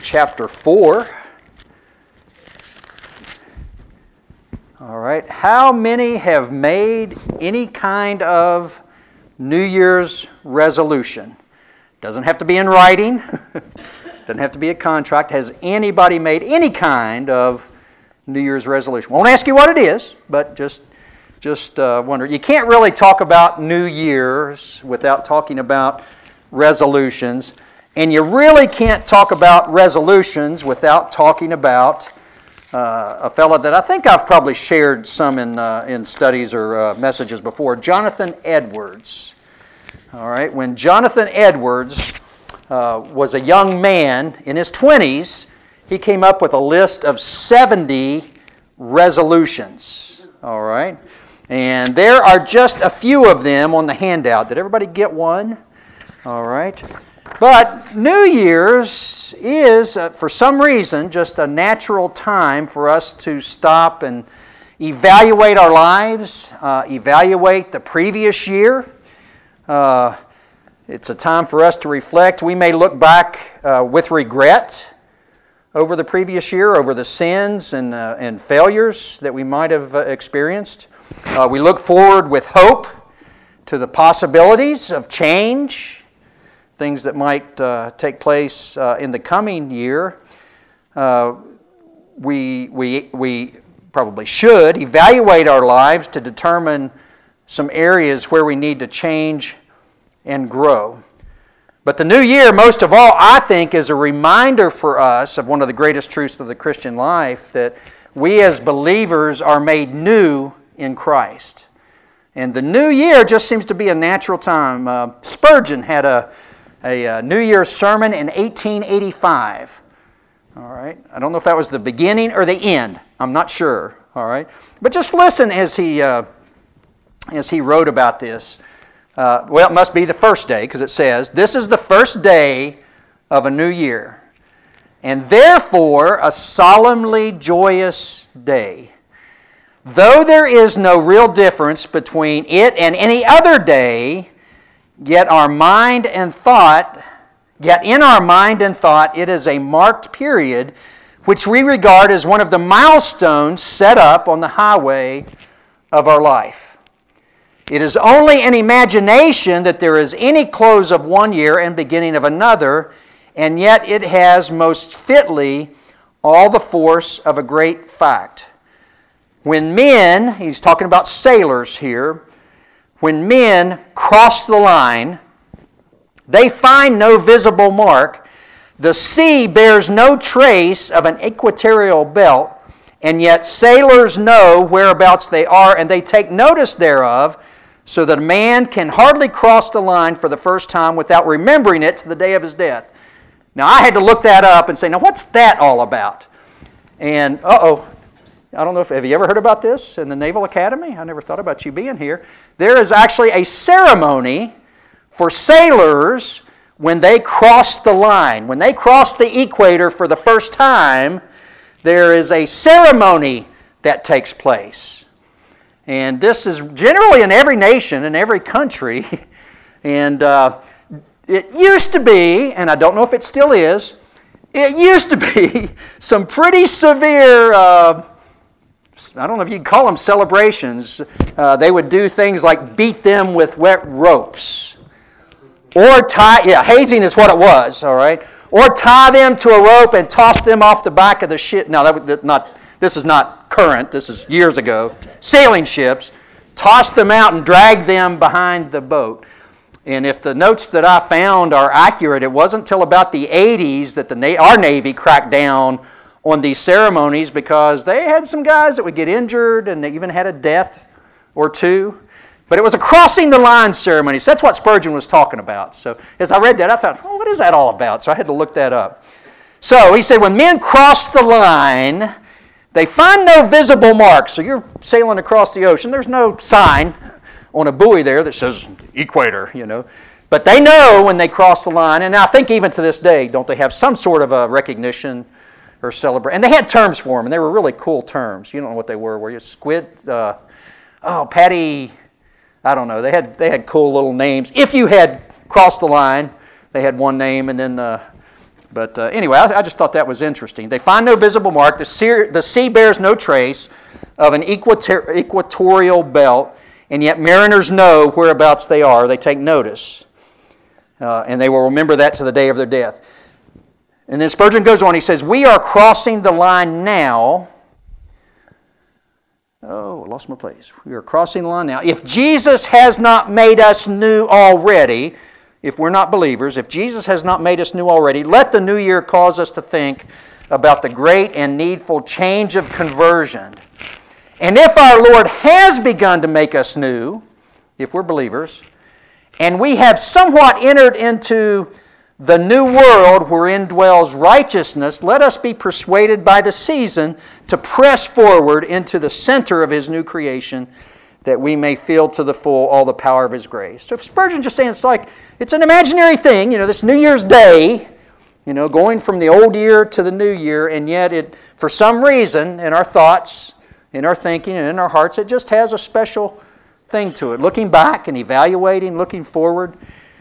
chapter 4. All right. How many have made any kind of New Year's resolution? Doesn't have to be in writing. Doesn't have to be a contract. Has anybody made any kind of New Year's resolution? Won't ask you what it is, but just wonder. You can't really talk about New Year's without talking about resolutions. And you really can't talk about resolutions without talking about a fellow that I think I've probably shared some in studies or messages before, Jonathan Edwards. All right, when Jonathan Edwards was a young man in his 20s, he came up with a list of 70 resolutions. All right, and there are just a few of them on the handout. Did everybody get one? All right. But New Year's is, for some reason, just a natural time for us to stop and evaluate our lives, evaluate the previous year. It's a time for us to reflect. We may look back with regret over the previous year, over the sins and failures that we might have experienced. We look forward with hope to the possibilities of change, things that might take place in the coming year. We probably should evaluate our lives to determine some areas where we need to change and grow. But the new year, most of all, I think, is a reminder for us of one of the greatest truths of the Christian life, that we as believers are made new in Christ. And the new year just seems to be a natural time. Spurgeon had a New Year's sermon in 1885. All right. I don't know if that was the beginning or the end. I'm not sure. All right. But just listen as he wrote about this. Well, it must be the first day, because it says, "This is the first day of a new year, and therefore a solemnly joyous day. Though there is no real difference between it and any other day, Yet in our mind and thought, it is a marked period which we regard as one of the milestones set up on the highway of our life. It is only in imagination that there is any close of one year and beginning of another, and yet it has most fitly all the force of a great fact. When men," he's talking about sailors here, "when men cross the line, they find no visible mark. The sea bears no trace of an equatorial belt, and yet sailors know whereabouts they are, and they take notice thereof, so that a man can hardly cross the line for the first time without remembering it to the day of his death." Now, I had to look that up and say, now what's that all about? And, I don't know have you ever heard about this in the Naval Academy? I never thought about you being here. There is actually a ceremony for sailors when they cross the line. When they cross the equator for the first time, there is a ceremony that takes place. And this is generally in every nation, in every country. And it used to be, and I don't know if it still is, it used to be some pretty severe I don't know if you'd call them celebrations. They would do things like beat them with wet ropes. Or hazing is what it was, all right? Or tie them to a rope and toss them off the back of the ship. Now, this is not current. This is years ago. Sailing ships. Toss them out and drag them behind the boat. And if the notes that I found are accurate, it wasn't until about the 80s that our Navy cracked down on these ceremonies, because they had some guys that would get injured, and they even had a death or two. But it was a crossing the line ceremony. So that's what Spurgeon was talking about. So as I read that, I thought, what is that all about? So I had to look that up. So he said, when men cross the line, they find no visible mark. So you're sailing across the ocean. There's no sign on a buoy there that says equator, But they know when they cross the line. And I think even to this day, don't they have some sort of a recognition or celebrate? And they had terms for them, and they were really cool terms. You don't know what they were you? Squid, Patty, I don't know. They had cool little names. If you had crossed the line, they had one name, and then But anyway, I just thought that was interesting. They find no visible mark. The sea bears no trace of an equatorial belt, and yet mariners know whereabouts they are. They take notice, and they will remember that to the day of their death. And then Spurgeon goes on. He says, we are crossing the line now. Oh, I lost my place. We are crossing the line now. If Jesus has not made us new already, if we're not believers, if Jesus has not made us new already, let the new year cause us to think about the great and needful change of conversion. And if our Lord has begun to make us new, if we're believers, and we have somewhat entered into the new world wherein dwells righteousness, let us be persuaded by the season to press forward into the center of His new creation, that we may feel to the full all the power of His grace. So Spurgeon just saying it's an imaginary thing, this New Year's Day, going from the old year to the new year, and yet it, for some reason, in our thoughts, in our thinking, and in our hearts, it just has a special thing to it. Looking back and evaluating, looking forward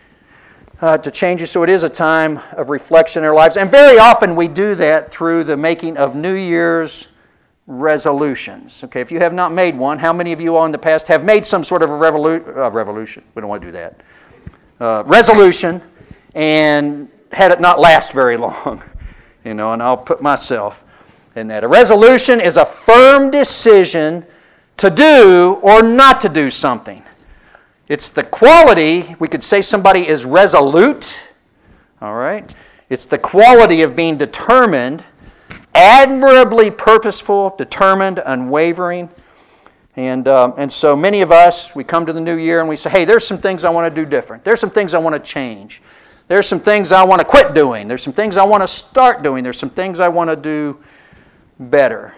to changes. So it is a time of reflection in our lives. And very often we do that through the making of New Year's resolutions. Okay, if you have not made one, how many of you in the past have made some sort of a revolution? We don't want to do that. Resolution, and had it not last very long. And I'll put myself in that. A resolution is a firm decision to do or not to do something. It's the quality, we could say somebody is resolute, all right? It's the quality of being determined, admirably purposeful, determined, unwavering. And so many of us, we come to the new year and we say, hey, there's some things I want to do different. There's some things I want to change. There's some things I want to quit doing. There's some things I want to start doing. There's some things I want to do better.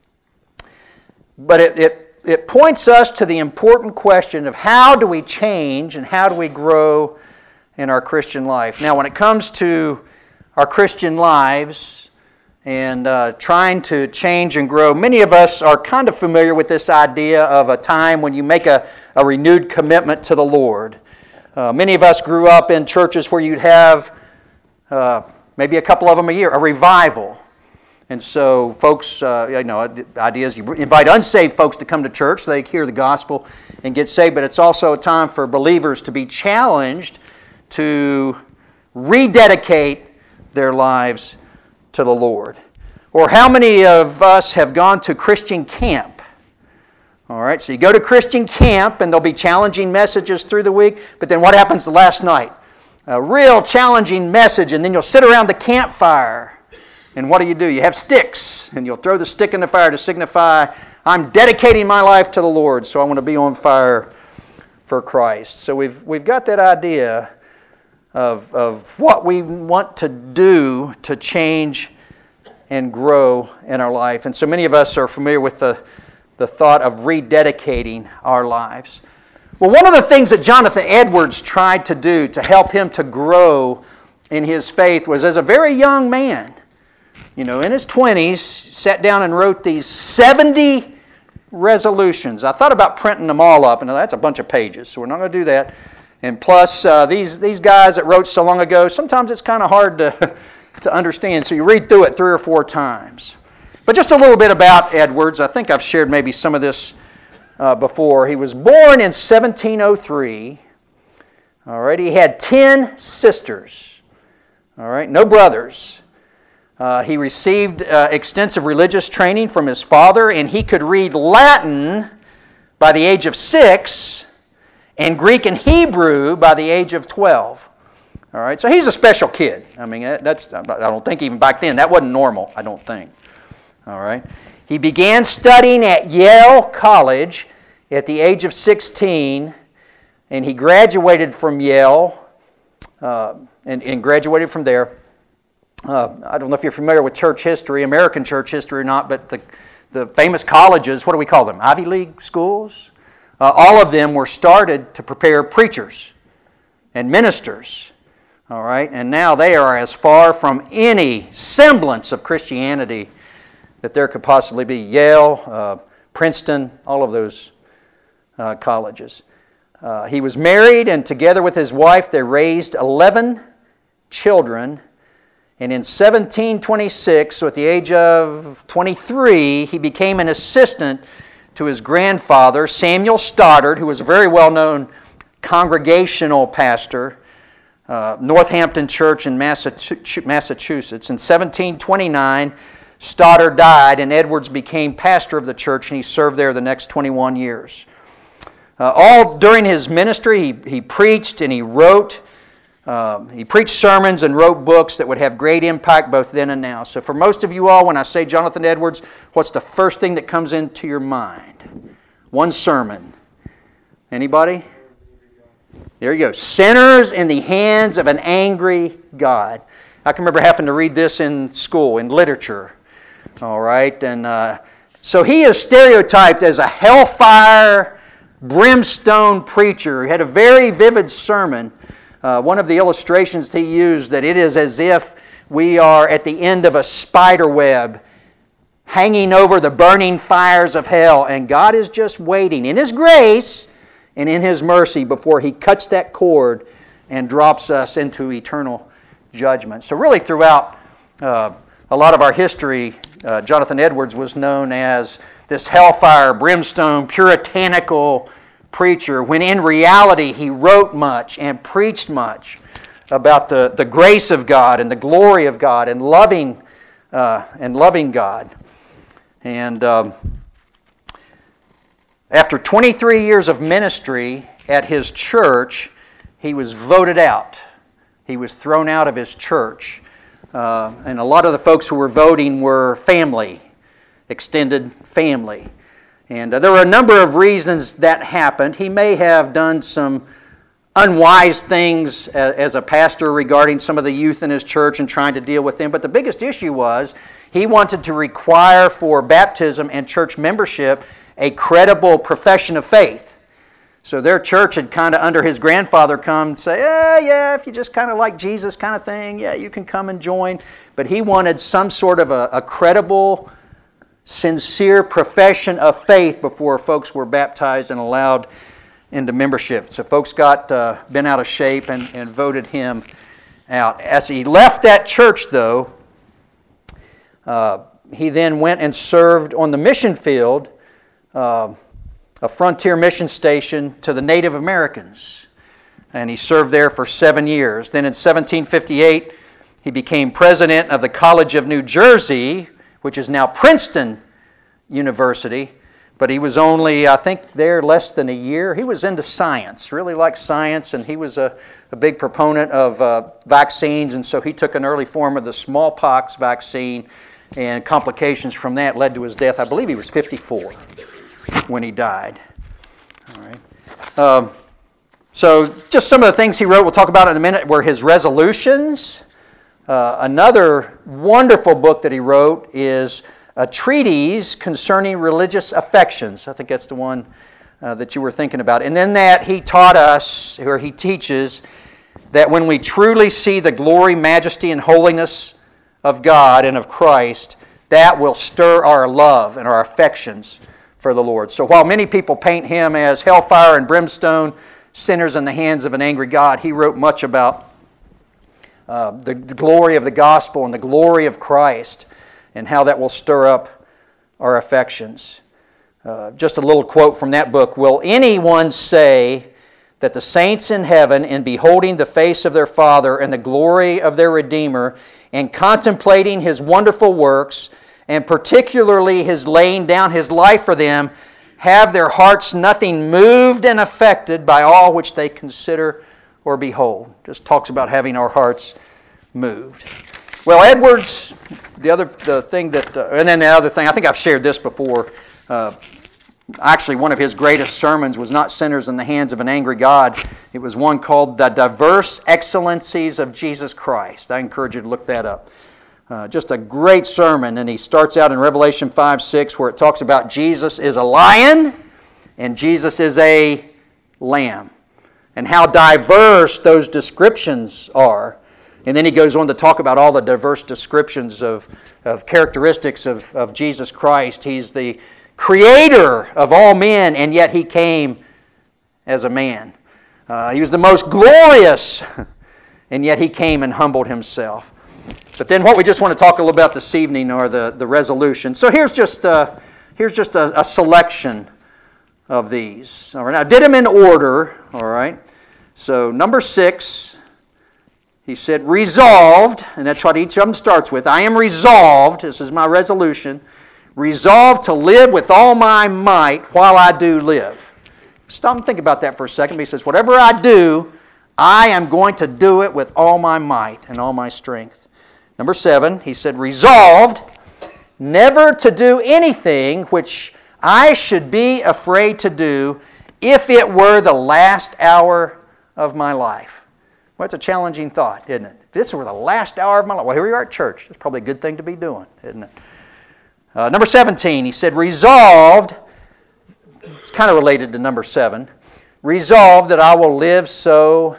But it points us to the important question of how do we change and how do we grow in our Christian life. Now, when it comes to our Christian lives and trying to change and grow, many of us are kind of familiar with this idea of a time when you make a renewed commitment to the Lord. Many of us grew up in churches where you'd have maybe a couple of them a year, a revival. And so folks, the idea is you invite unsaved folks to come to church so they hear the gospel and get saved, but it's also a time for believers to be challenged to rededicate their lives to the Lord. Or how many of us have gone to Christian camp? All right, so you go to Christian camp and there'll be challenging messages through the week, but then what happens the last night? A real challenging message, and then you'll sit around the campfire. And what do? You have sticks, and you'll throw the stick in the fire to signify, I'm dedicating my life to the Lord, so I want to be on fire for Christ. So we've got that idea of what we want to do to change and grow in our life. And so many of us are familiar with the thought of rededicating our lives. Well, one of the things that Jonathan Edwards tried to do to help him to grow in his faith was, as a very young man, in his 20s, sat down and wrote these 70 resolutions. I thought about printing them all up, and that's a bunch of pages, so we're not going to do that. And plus, these guys that wrote so long ago, sometimes it's kind of hard to understand, so you read through it 3 or 4 times. But just a little bit about Edwards. I think I've shared maybe some of this before. He was born in 1703. All right, he had 10 sisters. All right, no brothers. He received extensive religious training from his father, and he could read Latin by the age of 6 and Greek and Hebrew by the age of 12. All right, so he's a special kid. I mean, I don't think even back then that wasn't normal, I don't think. All right. He began studying at Yale College at the age of 16, and he graduated from Yale and graduated from there. I don't know if you're familiar with church history, American church history or not, but the famous colleges, what do we call them? Ivy League schools? All of them were started to prepare preachers and ministers. All right, and now they are as far from any semblance of Christianity that there could possibly be. Yale, Princeton, all of those colleges. He was married, and together with his wife, they raised 11 children. And in 1726, so at the age of 23, he became an assistant to his grandfather, Samuel Stoddard, who was a very well-known congregational pastor, Northampton Church in Massachusetts. In 1729, Stoddard died, and Edwards became pastor of the church, and he served there the next 21 years. All during his ministry, he preached and he wrote. He preached sermons and wrote books that would have great impact both then and now. So for most of you all, when I say Jonathan Edwards, what's the first thing that comes into your mind? One sermon. Anybody? There you go. Sinners in the hands of an angry God. I can remember having to read this in school, in literature. All right? And so he is stereotyped as a hellfire, brimstone preacher. He had a very vivid sermon. One of the illustrations he used, that it is as if we are at the end of a spider web hanging over the burning fires of hell, and God is just waiting in His grace and in His mercy before He cuts that cord and drops us into eternal judgment. So really throughout a lot of our history, Jonathan Edwards was known as this hellfire, brimstone, puritanical preacher, when in reality he wrote much and preached much about the grace of God and the glory of God and loving God. And after 23 years of ministry at his church, he was voted out. He was thrown out of his church. And a lot of the folks who were voting were family, extended family. And there were a number of reasons that happened. He may have done some unwise things as a pastor regarding some of the youth in his church and trying to deal with them. But the biggest issue was he wanted to require for baptism and church membership a credible profession of faith. So their church had kind of, under his grandfather, come and say, yeah, if you just kind of like Jesus kind of thing, yeah, you can come and join. But he wanted some sort of a credible, sincere profession of faith before folks were baptized and allowed into membership. So folks got bent out of shape and voted him out. As he left that church, though, he then went and served on the mission field, a frontier mission station to the Native Americans. And he served there for 7 years. Then in 1758, he became president of the College of New Jersey, which is now Princeton University, but he was only, I think, there less than a year. He was into science, really liked science, and he was a big proponent of vaccines, and so he took an early form of the smallpox vaccine, and complications from that led to his death. I believe he was 54 when he died. All right. So just some of the things he wrote, we'll talk about in a minute, were his resolutions. Another wonderful book that he wrote is a treatise concerning religious affections. I think that's the one that you were thinking about. And then that he taught us, or he teaches, that when we truly see the glory, majesty, and holiness of God and of Christ, that will stir our love and our affections for the Lord. So while many people paint him as hellfire and brimstone, sinners in the hands of an angry God, he wrote much about the glory of the gospel and the glory of Christ and how that will stir up our affections. Just a little quote from that book. Will anyone say that the saints in heaven, in beholding the face of their Father and the glory of their Redeemer, and contemplating His wonderful works, and particularly His laying down His life for them, have their hearts nothing moved and affected by all which they consider or behold? Just talks about having our hearts moved. Well, Edwards, the thing that, and then the other thing, I think I've shared this before. Actually, one of his greatest sermons was not sinners in the hands of an angry God. It was one called The Diverse Excellencies of Jesus Christ. I encourage you to look that up. Just a great sermon, and he starts out in Revelation 5:6, where it talks about Jesus is a lion and Jesus is a lamb, and how diverse those descriptions are. And then he goes on to talk about all the diverse descriptions of characteristics of Jesus Christ. He's the creator of all men, and yet He came as a man. He was the most glorious, and yet He came and humbled Himself. But then what we just want to talk a little about this evening are the resolutions. So here's just a selection of these. All right, now I did them in order. All right. So number 6, he said resolved, and that's what each of them starts with. I am resolved. This is my resolution. Resolved to live with all my might while I do live. Stop and think about that for a second. He says, whatever I do, I am going to do it with all my might and all my strength. Number 7, he said, resolved never to do anything which I should be afraid to do if it were the last hour of my life. Well, it's a challenging thought, isn't it? If this were the last hour of my life. Well, here we are at church. It's probably a good thing to be doing, isn't it? Number 17, he said, resolved, it's kind of related to number 7, resolved that I will live so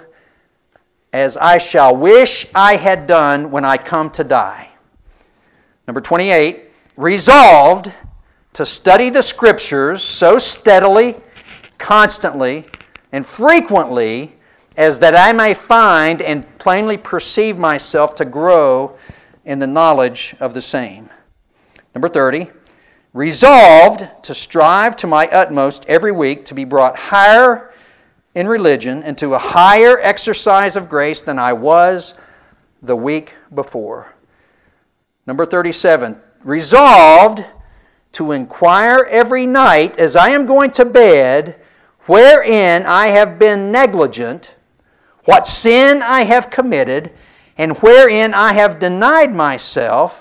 as I shall wish I had done when I come to die. Number 28, resolved to study the Scriptures so steadily, constantly, and frequently as that I may find and plainly perceive myself to grow in the knowledge of the same. Number 30, resolved to strive to my utmost every week to be brought higher in religion and to a higher exercise of grace than I was the week before. Number 37, resolved to inquire every night as I am going to bed wherein I have been negligent, what sin I have committed, and wherein I have denied myself,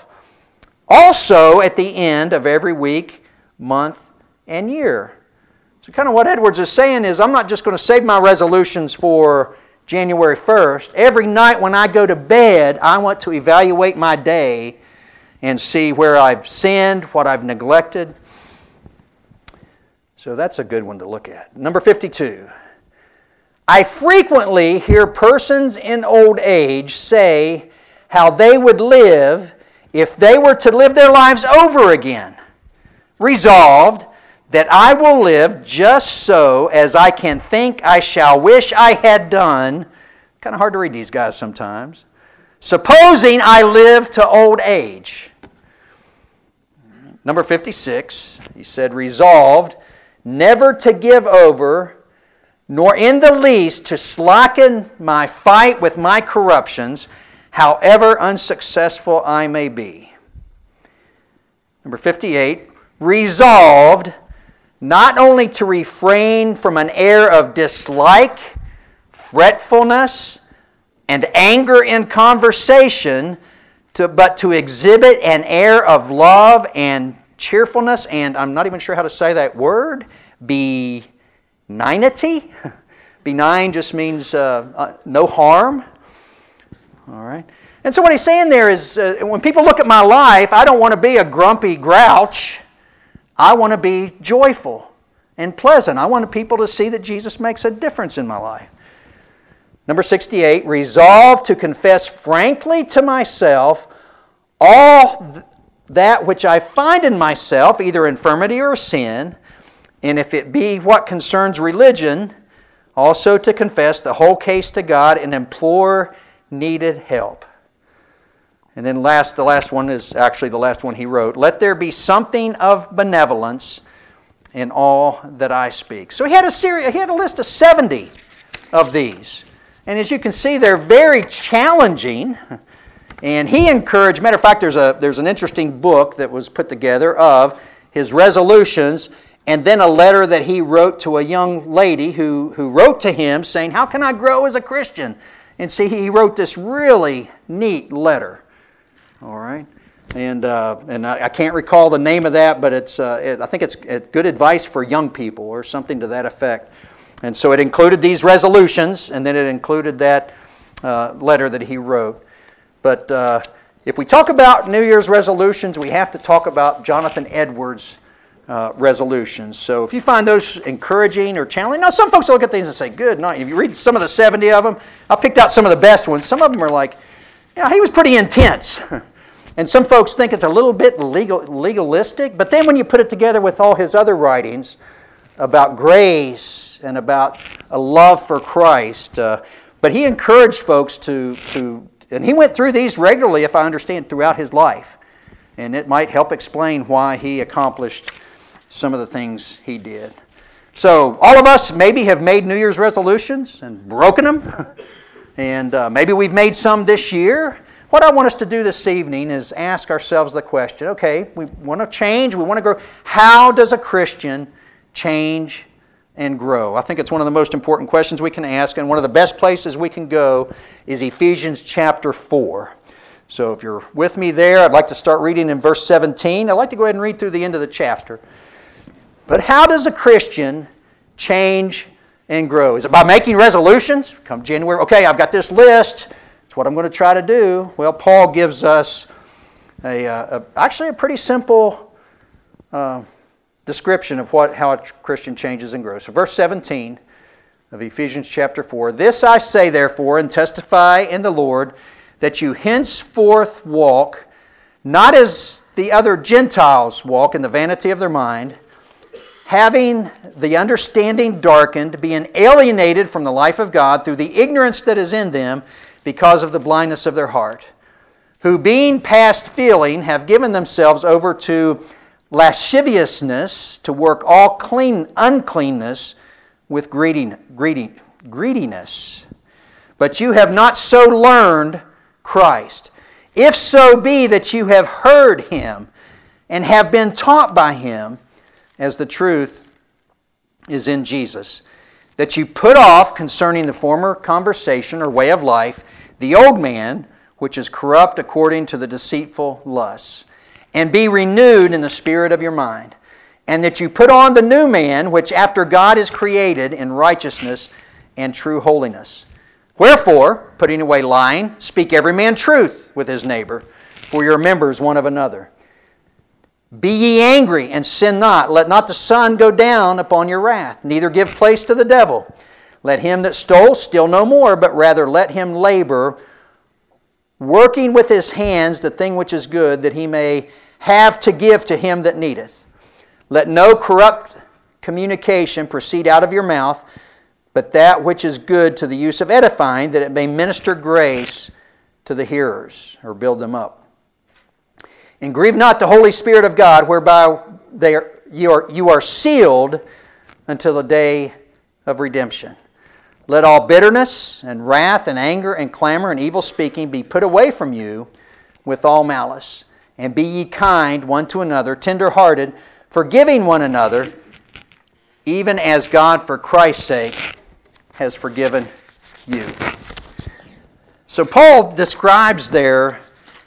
also at the end of every week, month, and year. So kind of what Edwards is saying is, I'm not just going to save my resolutions for January 1st. Every night when I go to bed, I want to evaluate my day and see where I've sinned, what I've neglected. So that's a good one to look at. Number 52. I frequently hear persons in old age say how they would live if they were to live their lives over again. Resolved that I will live just so as I can think I shall wish I had done. Kind of hard to read these guys sometimes. Supposing I live to old age. Number 56, he said, resolved never to give over, nor in the least to slacken my fight with my corruptions, however unsuccessful I may be. Number 58, resolved not only to refrain from an air of dislike, fretfulness, and anger in conversation, but to exhibit an air of love and cheerfulness, and I'm not even sure how to say that word, benignity. Benign just means no harm. All right. And so what he's saying there is, when people look at my life, I don't want to be a grumpy grouch. I want to be joyful and pleasant. I want people to see that Jesus makes a difference in my life. Number 68, resolve to confess frankly to myself all that which I find in myself, either infirmity or sin, and if it be what concerns religion, also to confess the whole case to God and implore needed help. And then the last one is actually the last one he wrote. Let there be something of benevolence in all that I speak. So he had a list of 70 of these. And as you can see, they're very challenging. And he encouraged, matter of fact, there's an interesting book that was put together of his resolutions, and then a letter that he wrote to a young lady who wrote to him saying, how can I grow as a Christian? And see, he wrote this really neat letter. All right? And I can't recall the name of that, but I think it's good advice for young people or something to that effect. And so it included these resolutions, and then it included that letter that he wrote. But if we talk about New Year's resolutions, we have to talk about Jonathan Edwards' resolutions. So if you find those encouraging or challenging, now some folks look at these and say, good night. If you read some of the 70 of them, I picked out some of the best ones. Some of them are like, he was pretty intense. And some folks think it's a little bit legalistic, but then when you put it together with all his other writings about grace and about a love for Christ, but he encouraged folks to And he went through these regularly, if I understand, throughout his life. And it might help explain why he accomplished some of the things he did. So all of us maybe have made New Year's resolutions and broken them. And maybe we've made some this year. What I want us to do this evening is ask ourselves the question, okay, we want to change, we want to grow. How does a Christian change and grow? I think it's one of the most important questions we can ask, and one of the best places we can go is Ephesians chapter 4. So if you're with me there, I'd like to start reading in verse 17. I'd like to go ahead and read through the end of the chapter. But how does a Christian change and grow? Is it by making resolutions? Come January, okay, I've got this list. It's what I'm going to try to do. Well, Paul gives us actually a pretty simple description of how a Christian changes and grows. So verse 17 of Ephesians chapter 4, "This I say therefore, and testify in the Lord, that you henceforth walk, not as the other Gentiles walk in the vanity of their mind, having the understanding darkened, being alienated from the life of God through the ignorance that is in them because of the blindness of their heart, who being past feeling have given themselves over to lasciviousness, to work all uncleanness with greediness. But you have not so learned Christ. If so be that you have heard Him and have been taught by Him, as the truth is in Jesus, that you put off concerning the former conversation or way of life, the old man, which is corrupt according to the deceitful lusts, and be renewed in the spirit of your mind, and that you put on the new man, which after God is created in righteousness and true holiness. Wherefore, putting away lying, speak every man truth with his neighbor, for your members one of another. Be ye angry, and sin not. Let not the sun go down upon your wrath, neither give place to the devil. Let him that stole steal no more, but rather let him labor, working with his hands the thing which is good, that he may have to give to him that needeth. Let no corrupt communication proceed out of your mouth, but that which is good to the use of edifying, that it may minister grace to the hearers, or build them up. And grieve not the Holy Spirit of God, whereby you are sealed until the day of redemption. Let all bitterness and wrath and anger and clamor and evil speaking be put away from you with all malice. And be ye kind one to another, tender-hearted, forgiving one another, even as God for Christ's sake has forgiven you." So Paul describes there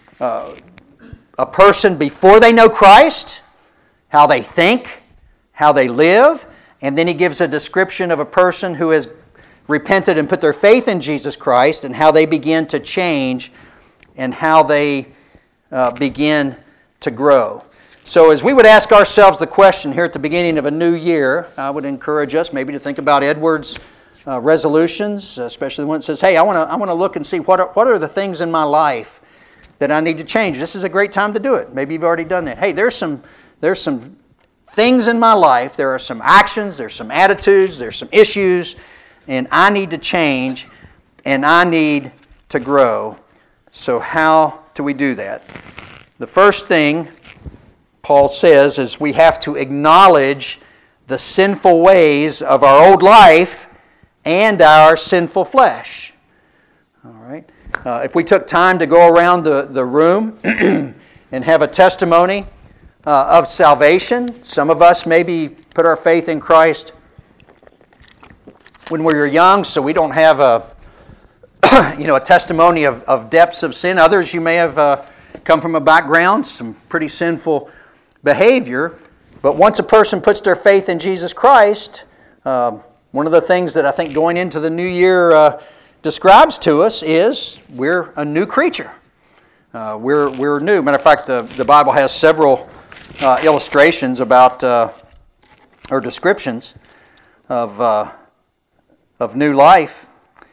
a person before they know Christ, how they think, how they live, and then he gives a description of a person who has repented and put their faith in Jesus Christ, and how they begin to change and how they begin to grow. So as we would ask ourselves the question here at the beginning of a new year, I would encourage us maybe to think about Edward's resolutions, especially when it says, hey, I want to look and see what are the things in my life that I need to change. This is a great time to do it. Maybe you've already done that. Hey, there's some things in my life, there are some actions, there's some attitudes, there's some issues, and I need to change, and I need to grow. So how do we do that? The first thing Paul says is we have to acknowledge the sinful ways of our old life and our sinful flesh. All right. If we took time to go around the room and have a testimony of salvation, some of us maybe put our faith in Christ when we were young, so we don't have a testimony of depths of sin. Others, you may have come from a background, some pretty sinful behavior. But once a person puts their faith in Jesus Christ, one of the things that I think going into the new year describes to us is we're a new creature. We're new. Matter of fact, the Bible has several illustrations about or descriptions of new life.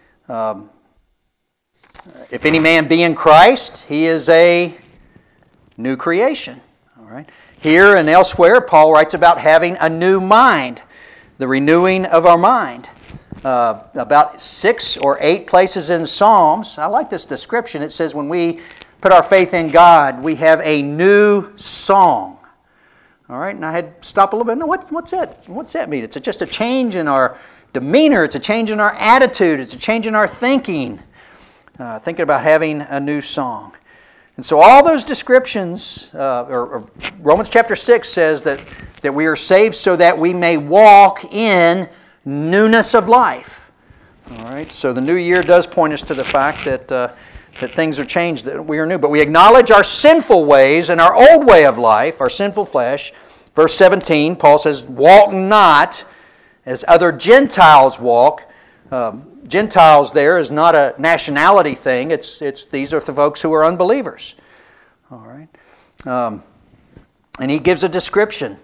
If any man be in Christ, he is a new creation. All right. Here and elsewhere, Paul writes about having a new mind, the renewing of our mind. about 6 or 8 places in Psalms. I like this description. It says when we put our faith in God, we have a new song. All right, and I had to stop a little bit. No, what's that? What's that mean? It's just a change in our demeanor. It's a change in our attitude. It's a change in our thinking. Thinking about having a new song. And so all those descriptions, or Romans chapter 6 says that we are saved so that we may walk in newness of life. All right, so the new year does point us to the fact that things are changed, that we are new. But we acknowledge our sinful ways and our old way of life, our sinful flesh. Verse 17, Paul says, walk not as other Gentiles walk. Gentiles there is not a nationality thing. It's these are the folks who are unbelievers. All right, and he gives a description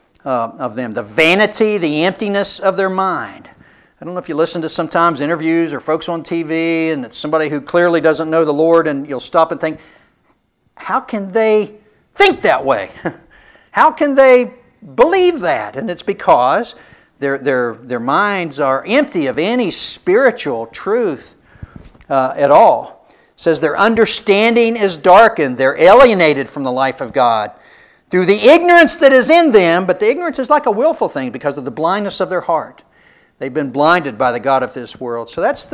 of them: the vanity, the emptiness of their mind. I don't know if you listen to sometimes interviews or folks on TV, and it's somebody who clearly doesn't know the Lord, and you'll stop and think, how can they think that way? How can they believe that? And it's because their minds are empty of any spiritual truth at all. It says their understanding is darkened. They're alienated from the life of God through the ignorance that is in them, but the ignorance is like a willful thing because of the blindness of their heart. They've been blinded by the god of this world. So that's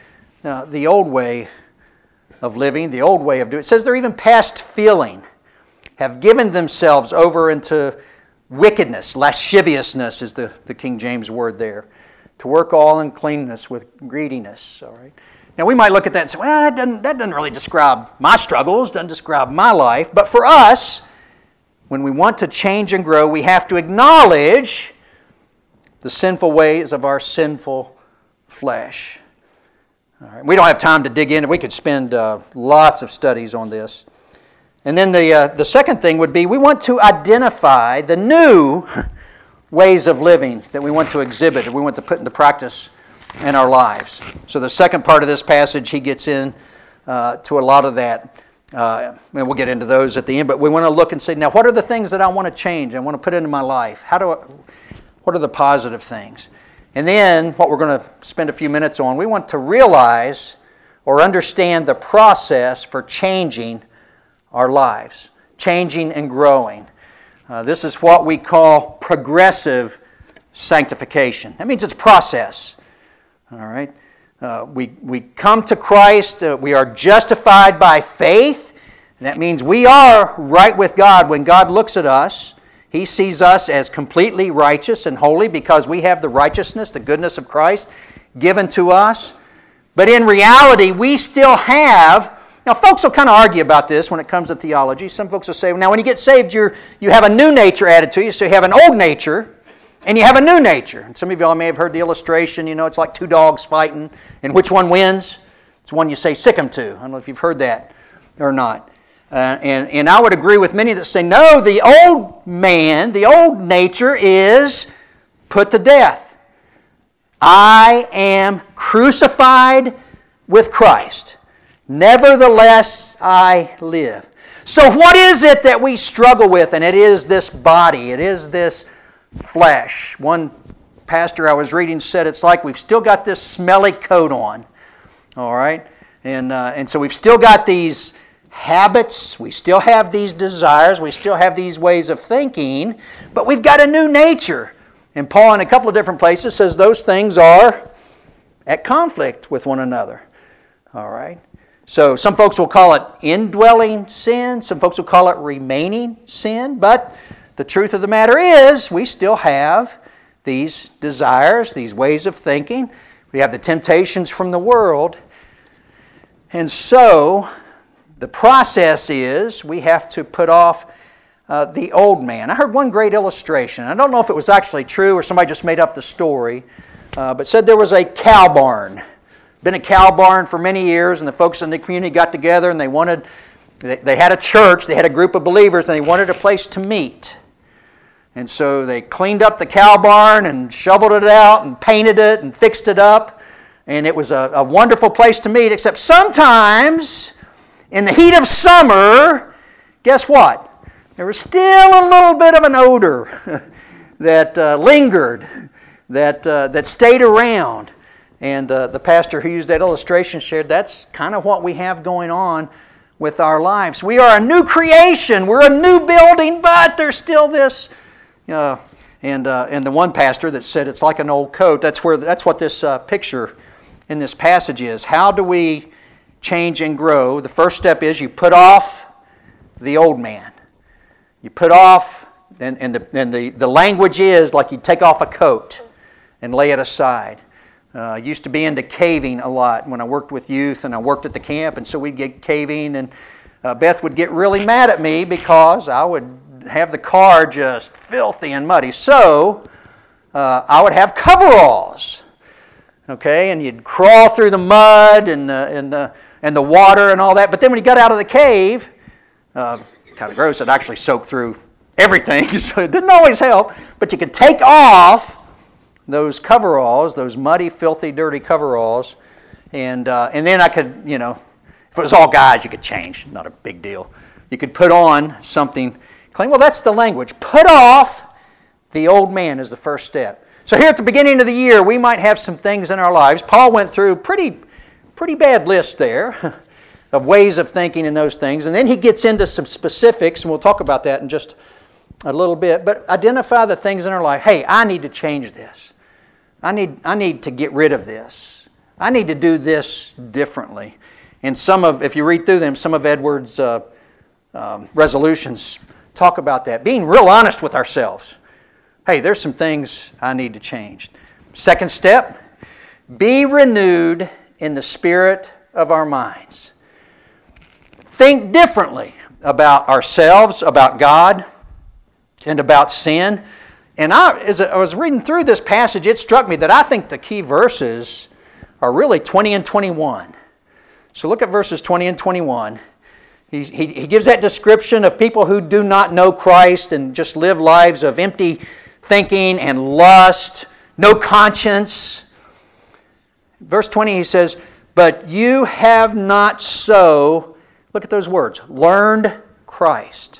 the old way of living, the old way of doing it. It says they're even past feeling, have given themselves over into wickedness. Lasciviousness is the King James word there. To work all uncleanness with greediness. All right. Now we might look at that and say, well, that doesn't really describe my struggles, doesn't describe my life. But for us, when we want to change and grow, we have to acknowledge the sinful ways of our sinful flesh. All right. We don't have time to dig in. We could spend lots of studies on this. And then the second thing would be we want to identify the new ways of living that we want to exhibit, that we want to put into practice in our lives. So the second part of this passage, he gets in to a lot of that. And we'll get into those at the end. But we want to look and say, now what are the things that I want to change? I want to put into my life. What are the positive things? And then what we're going to spend a few minutes on, we want to realize or understand the process for changing our lives, changing and growing. This is what we call progressive sanctification. That means it's a process. All right. We come to Christ. We are justified by faith. And that means we are right with God. When God looks at us, He sees us as completely righteous and holy because we have the righteousness, the goodness of Christ given to us. But in reality, we still have... Now, folks will kind of argue about this when it comes to theology. Some folks will say, now when you get saved, you have a new nature added to you. So you have an old nature and you have a new nature. And some of y'all may have heard the illustration, it's like two dogs fighting. And which one wins? It's one you say sick 'em to. I don't know if you've heard that or not. And I would agree with many that say, no, the old man, the old nature is put to death. I am crucified with Christ. Nevertheless, I live. So what is it that we struggle with? And it is this body. It is this flesh. One pastor I was reading said it's like we've still got this smelly coat on. All right? And so we've still got these habits. We still have these desires. We still have these ways of thinking. But we've got a new nature. And Paul, in a couple of different places, says those things are at conflict with one another. All right? So some folks will call it indwelling sin. Some folks will call it remaining sin. But the truth of the matter is we still have these desires, these ways of thinking. We have the temptations from the world. And so the process is we have to put off the old man. I heard one great illustration. I don't know if it was actually true or somebody just made up the story, but said there was a cow barn. Been a cow barn for many years, and the folks in the community got together and they had a church, they had a group of believers, and they wanted a place to meet. And so they cleaned up the cow barn and shoveled it out and painted it and fixed it up. And it was a wonderful place to meet, except sometimes in the heat of summer, guess what? There was still a little bit of an odor that lingered, that stayed around. And the pastor who used that illustration shared that's kind of what we have going on with our lives. We are a new creation. We're a new building, but there's still this. And the one pastor that said it's like an old coat. That's what this picture in this passage is. How do we change and grow? The first step is you put off the old man. You put off, and the language is like you take off a coat and lay it aside. I used to be into caving a lot when I worked with youth and I worked at the camp, and so we'd get caving, and Beth would get really mad at me because I would have the car just filthy and muddy. So I would have coveralls, okay, and you'd crawl through the mud and the water and all that. But then when you got out of the cave, kind of gross, it actually soaked through everything, so it didn't always help. But you could take off those coveralls, those muddy, filthy, dirty coveralls, and then I could, if it was all guys, you could change, not a big deal. You could put on something clean. Well, that's the language. Put off the old man is the first step. So here at the beginning of the year, we might have some things in our lives. Paul went through pretty bad list there of ways of thinking and those things, and then he gets into some specifics, and we'll talk about that in just a little bit. But identify the things in our life. Hey, I need to change this. I need to get rid of this. I need to do this differently. And if you read through them, some of Edward's resolutions talk about that. Being real honest with ourselves. Hey, there's some things I need to change. Second step, be renewed in the spirit of our minds. Think differently about ourselves, about God, and about sin. And as I was reading through this passage, it struck me that I think the key verses are really 20 and 21. So look at verses 20 and 21. He gives that description of people who do not know Christ and just live lives of empty thinking and lust, no conscience. Verse 20 he says, "But you have not so," look at those words, "learned Christ."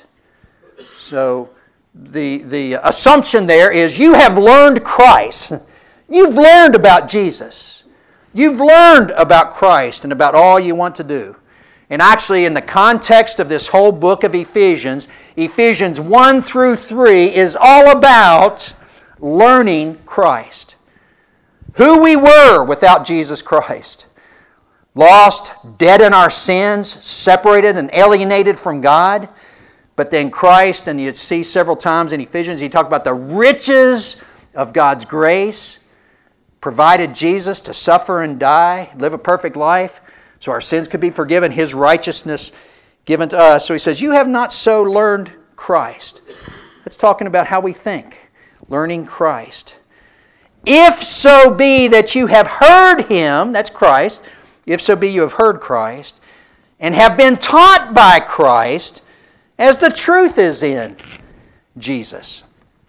So the assumption there is you have learned Christ. You've learned about Jesus. You've learned about Christ and about all you want to do. And actually, in the context of this whole book of Ephesians, Ephesians 1 through 3 is all about learning Christ. Who we were without Jesus Christ. Lost, dead in our sins, separated and alienated from God. But then Christ, and you see several times in Ephesians, he talked about the riches of God's grace, provided Jesus to suffer and die, live a perfect life, so our sins could be forgiven, His righteousness given to us. So he says, you have not so learned Christ. That's talking about how we think, learning Christ. If so be that you have heard Him, that's Christ, if so be you have heard Christ, and have been taught by Christ, as the truth is in Jesus.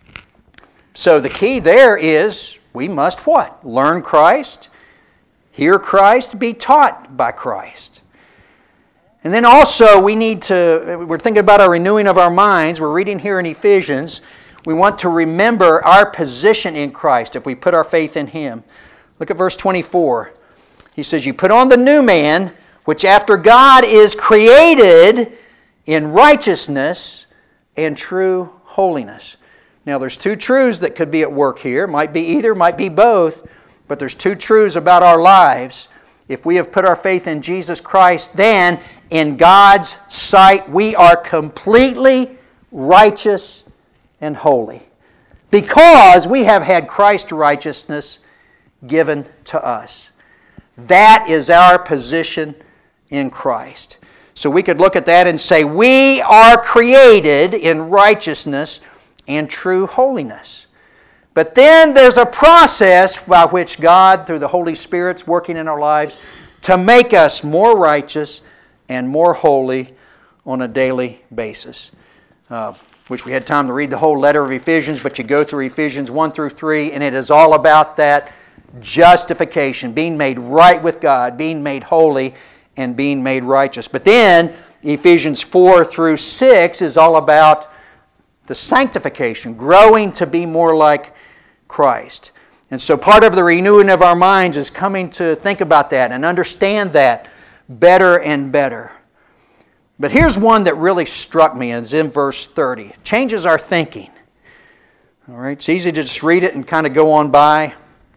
So the key there is we must what? Learn Christ, hear Christ, be taught by Christ. And then also we're thinking about our renewing of our minds. We're reading here in Ephesians. We want to remember our position in Christ if we put our faith in Him. Look at verse 24. He says, you put on the new man, which after God is created in righteousness and true holiness. Now there's two truths that could be at work here. Might be either, might be both. But there's two truths about our lives. If we have put our faith in Jesus Christ, then in God's sight we are completely righteous and holy. Because we have had Christ's righteousness given to us. That is our position in Christ. So we could look at that and say, we are created in righteousness and true holiness. But then there's a process by which God, through the Holy Spirit's working in our lives, to make us more righteous and more holy on a daily basis. Wish we had time to read the whole letter of Ephesians, but you go through Ephesians 1 through 3, and it is all about that justification, being made right with God, being made holy, and being made righteous. But then Ephesians 4 through 6 is all about the sanctification, growing to be more like Christ. And so part of the renewing of our minds is coming to think about that and understand that better and better. But here's one that really struck me, and it's in verse 30. It changes our thinking. All right, it's easy to just read it and kind of go on by.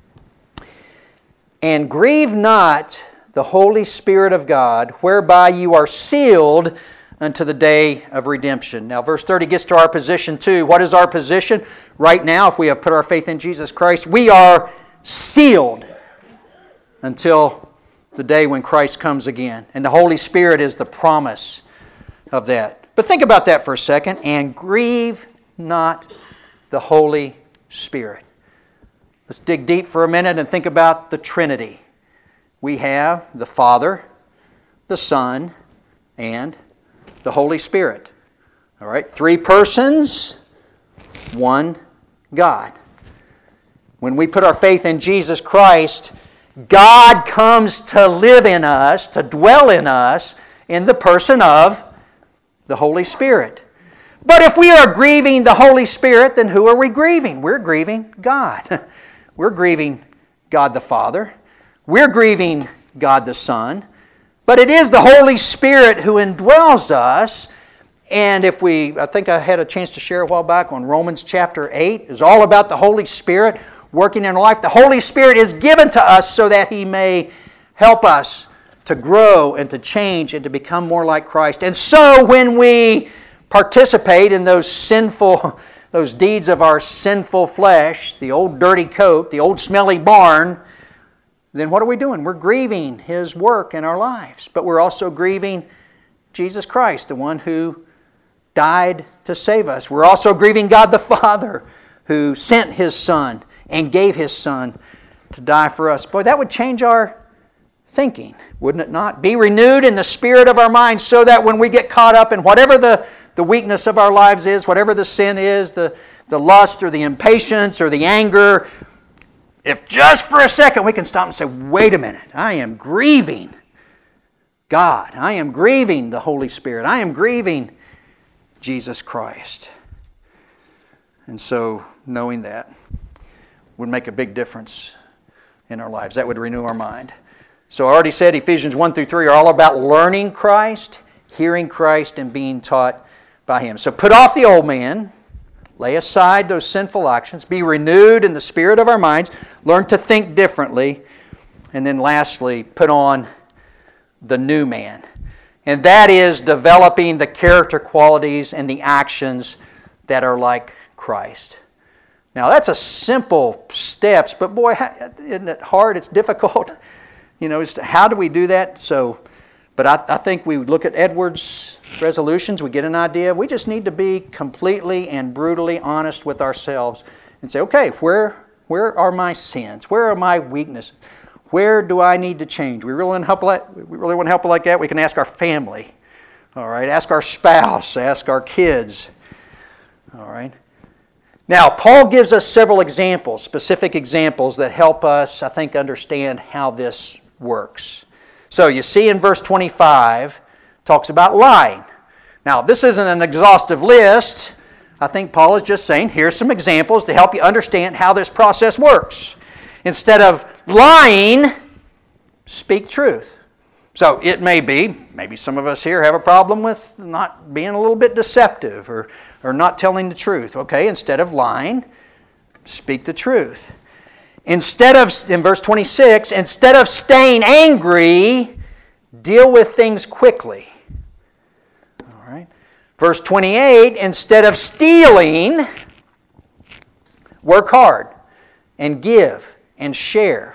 And grieve not the Holy Spirit of God, whereby you are sealed unto the day of redemption. Now, verse 30 gets to our position too. What is our position? Right now, if we have put our faith in Jesus Christ, we are sealed until the day when Christ comes again. And the Holy Spirit is the promise of that. But think about that for a second. And grieve not the Holy Spirit. Let's dig deep for a minute and think about the Trinity. We have the Father, the Son, and the Holy Spirit. All right, 3 persons, 1 God. When we put our faith in Jesus Christ, God comes to live in us, to dwell in us, in the person of the Holy Spirit. But if we are grieving the Holy Spirit, then who are we grieving? We're grieving God. We're grieving God the Father. We're grieving God the Son. But it is the Holy Spirit who indwells us. And I think I had a chance to share a while back on Romans chapter 8, is all about the Holy Spirit working in our life. The Holy Spirit is given to us so that He may help us to grow and to change and to become more like Christ. And so when we participate in those deeds of our sinful flesh, the old dirty coat, the old smelly barn, then what are we doing? We're grieving His work in our lives. But we're also grieving Jesus Christ, the one who died to save us. We're also grieving God the Father, who sent His Son and gave His Son to die for us. Boy, that would change our thinking, wouldn't it not? Be renewed in the spirit of our minds so that when we get caught up in whatever the weakness of our lives is, whatever the sin is, the lust or the impatience or the anger, if just for a second we can stop and say, wait a minute, I am grieving God. I am grieving the Holy Spirit. I am grieving Jesus Christ. And so knowing that would make a big difference in our lives. That would renew our mind. So I already said Ephesians 1 through 3 are all about learning Christ, hearing Christ, and being taught by Him. So put off the old man, lay aside those sinful actions, be renewed in the spirit of our minds, learn to think differently, and then lastly, put on the new man. And that is developing the character qualities and the actions that are like Christ. Now that's a simple steps, but boy, isn't it hard? It's difficult. How do we do that? But I think we look at Edwards' resolutions, we get an idea. We just need to be completely and brutally honest with ourselves and say, okay, where are my sins? Where are my weaknesses? Where do I need to change? We really want help like that. We can ask our family. All right, ask our spouse, ask our kids. All right. Now, Paul gives us several examples, specific examples that help us, I think, understand how this works. So you see in verse 25, talks about lying. Now, this isn't an exhaustive list. I think Paul is just saying, here's some examples to help you understand how this process works. Instead of lying, speak truth. So it may be, maybe some of us here have a problem with not being a little bit deceptive or not telling the truth. Okay, instead of lying, speak the truth. Instead of, in verse 26, instead of staying angry, deal with things quickly. All right. Verse 28, instead of stealing, work hard and give and share.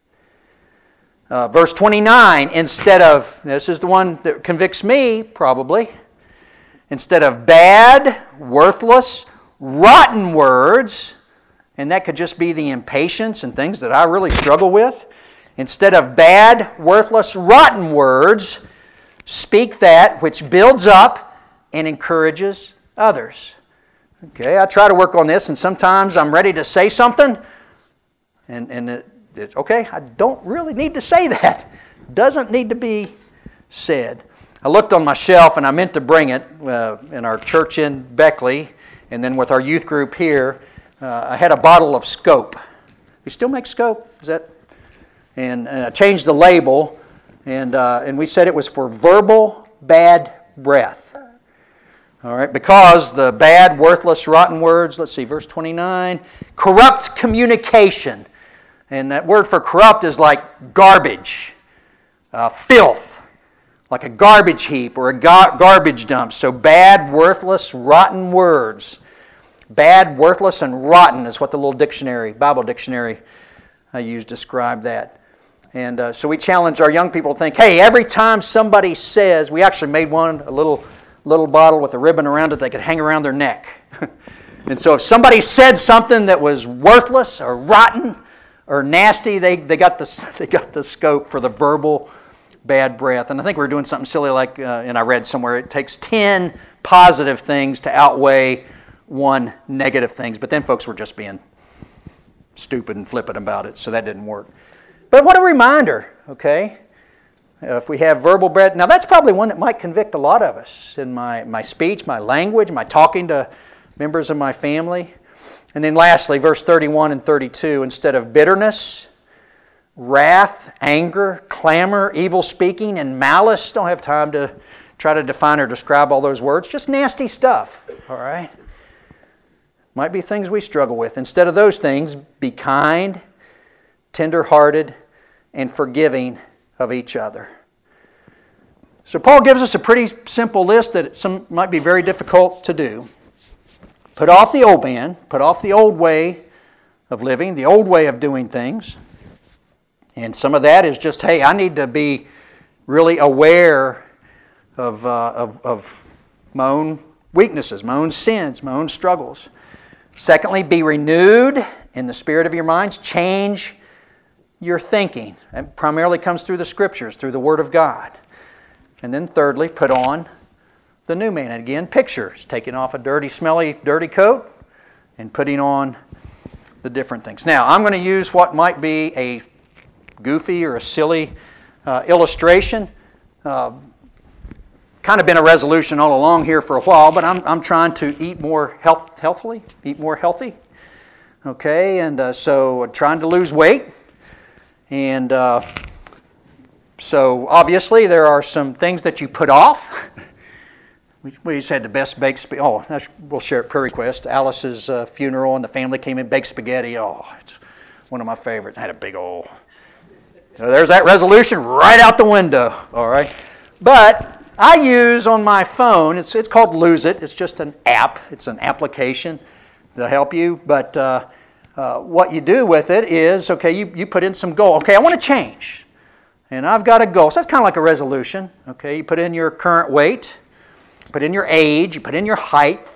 Verse 29, instead of, this is the one that convicts me probably, instead of bad, worthless, rotten words, and that could just be the impatience and things that I really struggle with. Instead of bad, worthless, rotten words, speak that which builds up and encourages others. Okay, I try to work on this, and sometimes I'm ready to say something, and it's okay, I don't really need to say that. Doesn't need to be said. I looked on my shelf, and I meant to bring it in our church in Beckley, and then with our youth group here. I had a bottle of Scope. We still make Scope. Is that? And I changed the label, and we said it was for verbal bad breath. All right, because the bad, worthless, rotten words, let's see, verse 29, corrupt communication. And that word for corrupt is like garbage, filth, like a garbage heap or a garbage dump. So bad, worthless, rotten words. Bad, worthless, and rotten is what the little dictionary, Bible dictionary I use to describe that. And so we challenge our young people to think, hey, every time somebody says, we actually made one, a little bottle with a ribbon around it they could hang around their neck. And so if somebody said something that was worthless or rotten or nasty, they got the scope for the verbal bad breath. And I think we're doing something silly like, and I read somewhere, it takes 10 positive things to outweigh one negative things. But then folks were just being stupid and flippant about it, so that didn't work. But what a reminder, okay? If we have verbal breath, now that's probably one that might convict a lot of us in my speech, my language, my talking to members of my family. And then lastly, verse 31 and 32, instead of bitterness, wrath, anger, clamor, evil speaking, and malice, don't have time to try to define or describe all those words, just nasty stuff, all right? Might be things we struggle with. Instead of those things, be kind, tender-hearted, and forgiving of each other. So Paul gives us a pretty simple list that some might be very difficult to do. Put off the old man, put off the old way of living, the old way of doing things. And some of that is just, hey, I need to be really aware of my own weaknesses, my own sins, my own struggles. Secondly, be renewed in the spirit of your minds. Change your thinking. It primarily comes through the Scriptures, through the Word of God. And then thirdly, put on the new man. And again, pictures. Taking off a dirty, smelly, dirty coat and putting on the different things. Now, I'm going to use what might be a goofy or a silly illustration. Kind of been a resolution all along here for a while, but I'm trying to eat more healthily, eat more healthy. Okay, and so trying to lose weight. And so obviously there are some things that you put off. We just had the best baked spaghetti. Oh, we'll share it, prayer request. Alice's funeral and the family came in, baked spaghetti. Oh, it's one of my favorites. I had a big old... So there's that resolution right out the window, all right? But I use on my phone, it's called Lose It. It's just an app. It's an application to help you. But what you do with it is, okay, you put in some goal. Okay, I want to change. And I've got a goal. So that's kind of like a resolution. Okay, you put in your current weight, put in your age, you put in your height,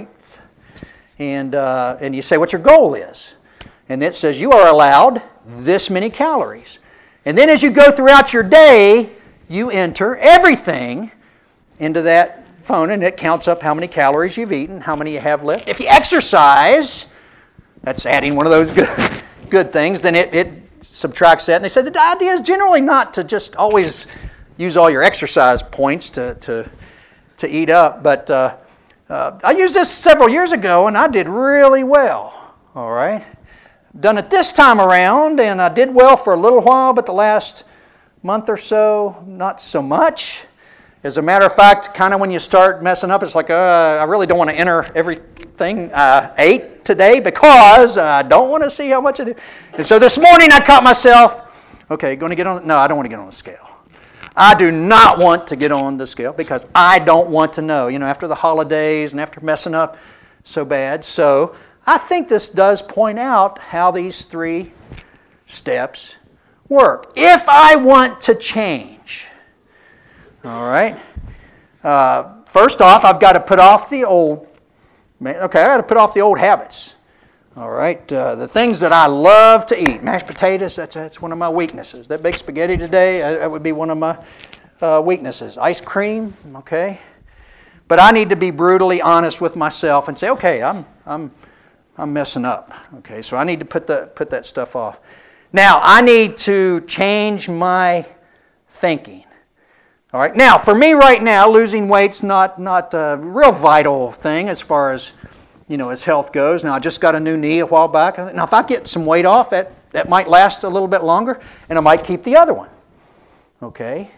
and you say what your goal is. And it says you are allowed this many calories. And then as you go throughout your day, you enter everything into that phone, and it counts up how many calories you've eaten, how many you have left. If you exercise, that's adding one of those good things, then it subtracts that. And they said the idea is generally not to just always use all your exercise points to eat up. But I used this several years ago, and I did really well. All right? Done it this time around, and I did well for a little while, but the last month or so, not so much. As a matter of fact, kind of when you start messing up, it's like, I really don't want to enter everything I ate today because I don't want to see how much it is. And so this morning I caught myself, okay, going to get on, no, I don't want to get on the scale. I do not want to get on the scale because I don't want to know, after the holidays and after messing up so bad. So I think this does point out how these 3 steps work. If I want to change, all right, first off, I've got to put off the old, I got to put off the old habits. All right, the things that I love to eat, mashed potatoes, that's one of my weaknesses. That baked spaghetti today, that would be one of my weaknesses. Ice cream, okay. But I need to be brutally honest with myself and say, okay, I'm messing up. Okay, so I need to put that stuff off. Now, I need to change my thinking. All right. Now, for me right now, losing weight's not a real vital thing as far as, as health goes. Now, I just got a new knee a while back. Now, if I get some weight off, that might last a little bit longer, and I might keep the other one. Okay?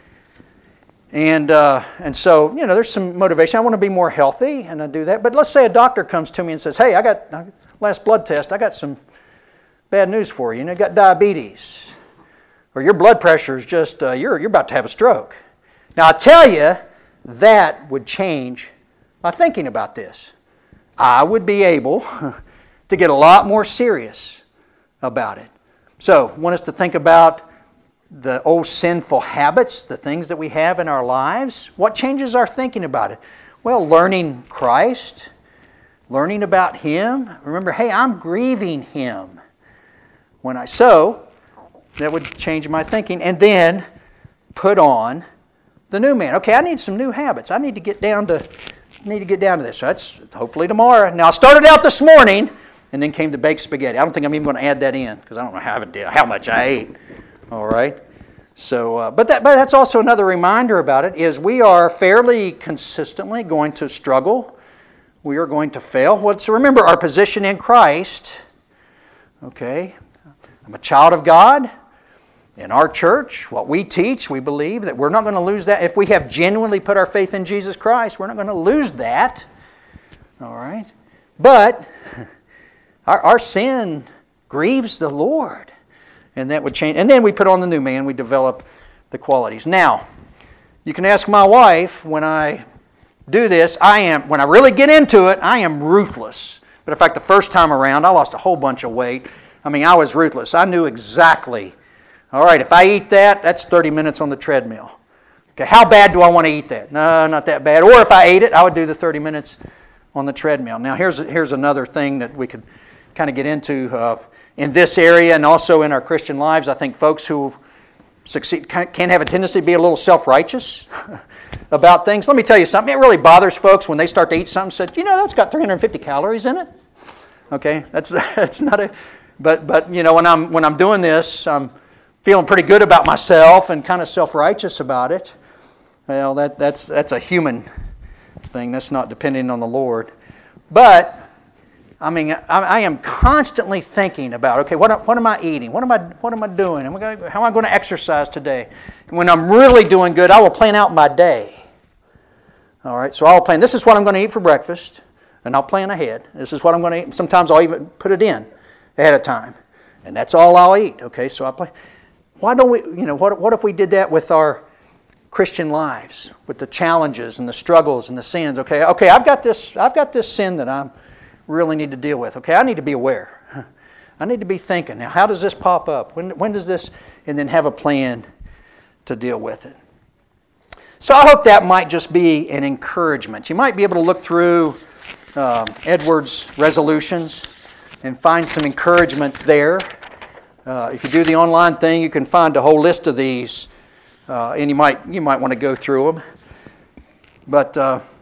And so, there's some motivation. I want to be more healthy, and I do that. But let's say a doctor comes to me and says, hey, I got last blood test, I got some bad news for you. You got diabetes. Or your blood pressure is just, you're about to have a stroke. Now, I tell you, that would change my thinking about this. I would be able to get a lot more serious about it. So, I want us to think about the old sinful habits, the things that we have in our lives. What changes our thinking about it? Well, learning Christ, learning about Him. Remember, hey, I'm grieving Him. So, that would change my thinking. And then, put on the new man. Okay, I need some new habits. I need to get down to this. So that's hopefully tomorrow. Now, I started out this morning, and then came the baked spaghetti. I don't think I'm even going to add that in, because I don't know how much I ate. All right? So, but that's also another reminder about it, is we are fairly consistently going to struggle. We are going to fail. Well, so remember our position in Christ. Okay? I'm a child of God. In our church, what we teach, we believe that we're not going to lose that. If we have genuinely put our faith in Jesus Christ, we're not going to lose that. All right? But our sin grieves the Lord. And that would change. And then we put on the new man. We develop the qualities. Now, you can ask my wife, when I do this, when I really get into it, I am ruthless. But in fact, the first time around, I lost a whole bunch of weight. I was ruthless. I knew exactly. All right, if I eat that, that's 30 minutes on the treadmill. Okay, how bad do I want to eat that? No, not that bad. Or if I ate it, I would do the 30 minutes on the treadmill. Now, here's another thing that we could kind of get into in this area and also in our Christian lives. I think folks who succeed can have a tendency to be a little self-righteous about things. Let me tell you something. It really bothers folks when they start to eat something and say, that's got 350 calories in it. Okay, that's not a... But when I'm doing this, I'm feeling pretty good about myself and kind of self-righteous about it. Well, that's a human thing. That's not depending on the Lord. But I am constantly thinking about, okay, what am I eating? What am I doing? How am I going to exercise today? When I'm really doing good, I will plan out my day. All right, so I'll plan. This is what I'm going to eat for breakfast, and I'll plan ahead. This is what I'm going to eat. Sometimes I'll even put it in ahead of time, and that's all I'll eat. Okay, so I plan. Why don't we, what if we did that with our Christian lives, with the challenges and the struggles and the sins? Okay, I've got this sin that I really need to deal with. Okay, I need to be aware. I need to be thinking. Now, how does this pop up? When does this, and then have a plan to deal with it. So I hope that might just be an encouragement. You might be able to look through Edwards' resolutions and find some encouragement there. If you do the online thing, you can find a whole list of these, and you might want to go through them. But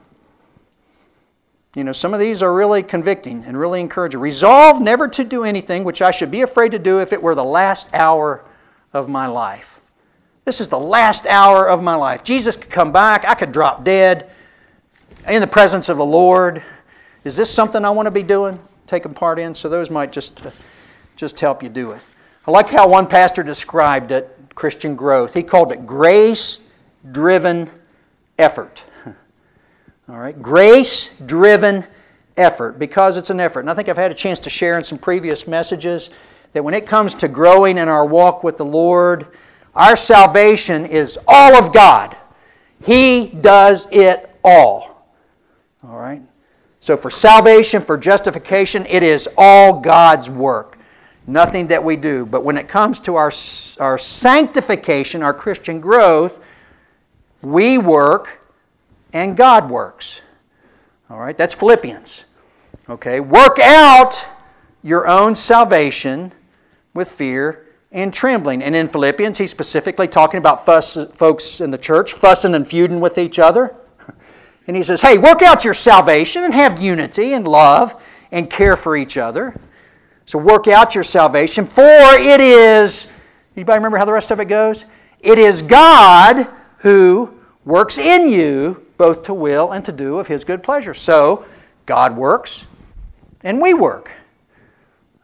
some of these are really convicting and really encouraging. Resolve never to do anything which I should be afraid to do if it were the last hour of my life. This is the last hour of my life. Jesus could come back. I could drop dead in the presence of the Lord. Is this something I want to be doing, taking part in? So those might just help you do it. I like how one pastor described it, Christian growth. He called it grace-driven effort. All right, grace-driven effort, because it's an effort. And I think I've had a chance to share in some previous messages that when it comes to growing in our walk with the Lord, our salvation is all of God. He does it all. All right? So for salvation, for justification, it is all God's work. Nothing that we do. But when it comes to our sanctification, our Christian growth, we work and God works. All right? That's Philippians. Okay? Work out your own salvation with fear and trembling. And in Philippians, he's specifically talking about folks in the church fussing and feuding with each other. And he says, hey, work out your salvation and have unity and love and care for each other. So work out your salvation, for it is, anybody remember how the rest of it goes? It is God who works in you both to will and to do of His good pleasure. So God works and we work. All right.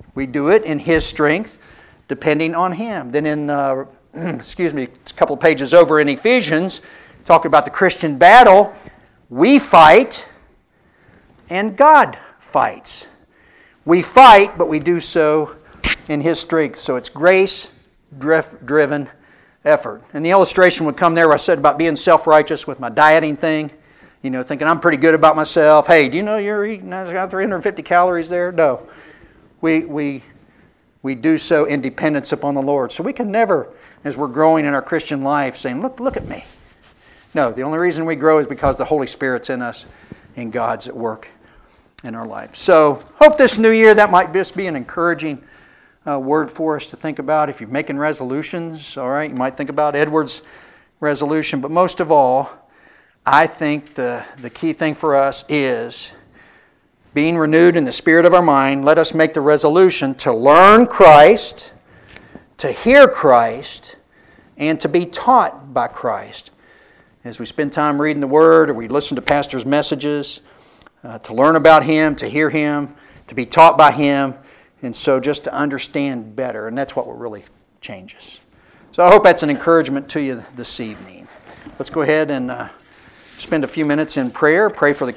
We do it in His strength, depending on Him. Then in, a couple of pages over in Ephesians, talking about the Christian battle, we fight and God fights. We fight, but we do so in His strength. So it's grace-driven effort. And the illustration would come there where I said about being self-righteous with my dieting thing. You know, thinking I'm pretty good about myself. Hey, do you know you're eating 350 calories there? No. We do so in dependence upon the Lord. So we can never, as we're growing in our Christian life, saying, look at me. No, the only reason we grow is because the Holy Spirit's in us and God's at work in our life. So hope this new year that might just be an encouraging word for us to think about. If you're making resolutions, all right, you might think about Edward's resolution. But most of all, I think the key thing for us is being renewed in the spirit of our mind. Let us make the resolution to learn Christ, to hear Christ, and to be taught by Christ. As we spend time reading the Word or we listen to pastors' messages, to learn about Him, to hear Him, to be taught by Him, and so just to understand better. And that's what really changes. So I hope that's an encouragement to you this evening. Let's go ahead and spend a few minutes in prayer. Pray for the